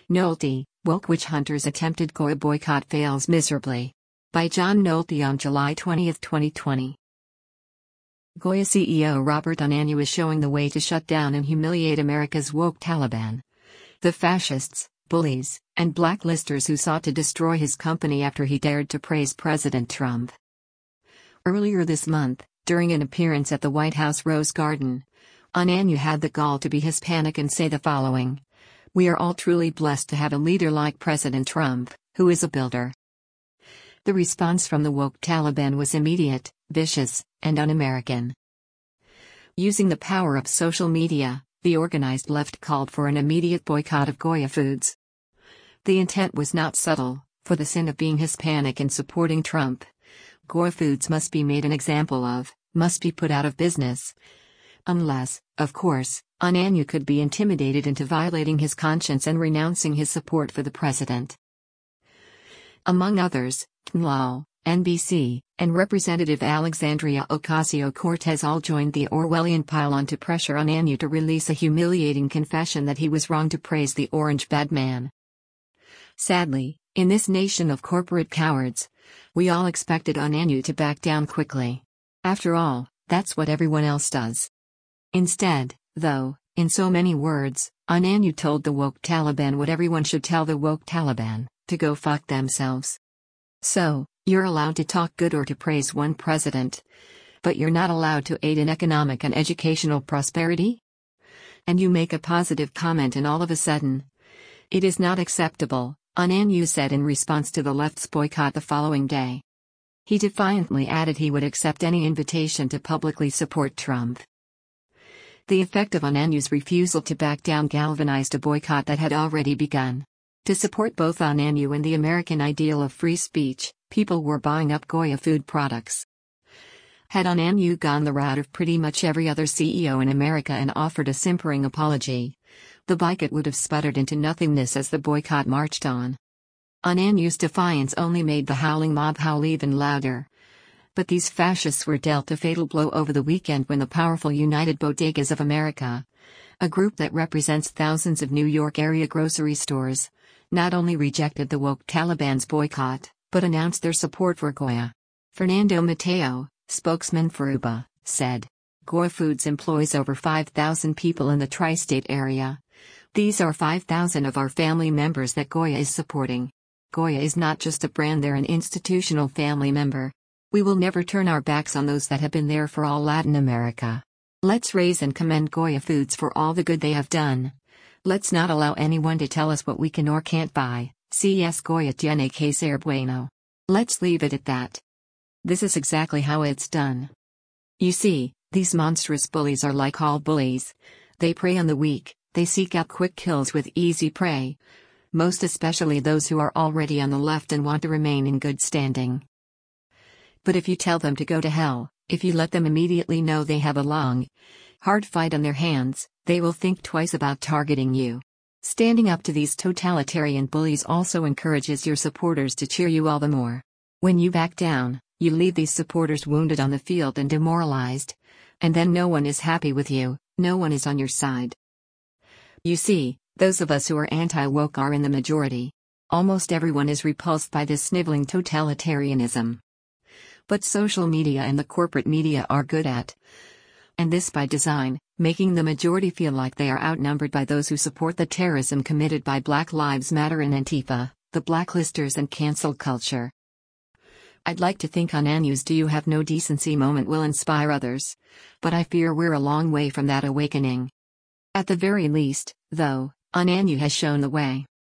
Nolte, Woke Witch Hunters Attempted Goya Boycott Fails Miserably. By John Nolte on July 20, 2020. Goya CEO Robert Ananwu is showing the way to shut down and humiliate America's woke Taliban. The fascists, bullies, and blacklisters who sought to destroy his company after he dared to praise President Trump. Earlier this month, during an appearance at the White House Rose Garden, Ananwu had the gall to be Hispanic and say the following: "We are all truly blessed to have a leader like President Trump, who is a builder." The response from the woke Taliban was immediate, vicious, and un-American. Using the power of social media, the organized left called for an immediate boycott of Goya Foods. The intent was not subtle. For the sin of being Hispanic and supporting Trump, Goya Foods must be made an example of, must be put out of business. Unless, of course, Ananwu could be intimidated into violating his conscience and renouncing his support for the president. Among others, TNLAL, NBC, and Representative Alexandria Ocasio-Cortez all joined the Orwellian pile-on to pressure Ananwu to release a humiliating confession that he was wrong to praise the orange bad man. Sadly, in this nation of corporate cowards, we all expected Ananwu to back down quickly. After all, that's what everyone else does. Instead, though, in so many words, Ananwu told the woke Taliban what everyone should tell the woke Taliban: to go fuck themselves. So, you're allowed to talk good or to praise one president, but you're not allowed to aid in economic and educational prosperity? And you make a positive comment and all of a sudden, it is not acceptable, Ananwu said in response to the left's boycott the following day. He defiantly added he would accept any invitation to publicly support Trump. The effect of Ananwu's refusal to back down galvanized a boycott that had already begun. To support both Ananwu and the American ideal of free speech, people were buying up Goya food products. Had Ananwu gone the route of pretty much every other CEO in America and offered a simpering apology, the boycott would have sputtered into nothingness as the boycott marched on. Ananwu's defiance only made the howling mob howl even louder. But these fascists were dealt a fatal blow over the weekend when the powerful United Bodegas of America, a group that represents thousands of New York area grocery stores, not only rejected the woke Taliban's boycott, but announced their support for Goya. Fernando Mateo, spokesman for UBA, said, "Goya Foods employs over 5,000 people in the tri-state area. These are 5,000 of our family members that Goya is supporting. Goya is not just a brand, they're an institutional family member. We will never turn our backs on those that have been there for all Latin America. Let's raise and commend Goya Foods for all the good they have done. Let's not allow anyone to tell us what we can or can't buy. CS Goya tiene que ser bueno. Let's leave it at that." This is exactly how it's done. You see, these monstrous bullies are like all bullies. They prey on the weak, they seek out quick kills with easy prey. Most especially those who are already on the left and want to remain in good standing. But if you tell them to go to hell, if you let them immediately know they have a long, hard fight on their hands, they will think twice about targeting you. Standing up to these totalitarian bullies also encourages your supporters to cheer you all the more. When you back down, you leave these supporters wounded on the field and demoralized. And then no one is happy with you, no one is on your side. You see, those of us who are anti-woke are in the majority. Almost everyone is repulsed by this sniveling totalitarianism. But social media and the corporate media are good at, and this by design, making the majority feel like they are outnumbered by those who support the terrorism committed by Black Lives Matter and Antifa, the blacklisters and cancel culture. I'd like to think Ananwu's "do you have no decency" moment will inspire others, but I fear we're a long way from that awakening. At the very least, though, Ananwu has shown the way.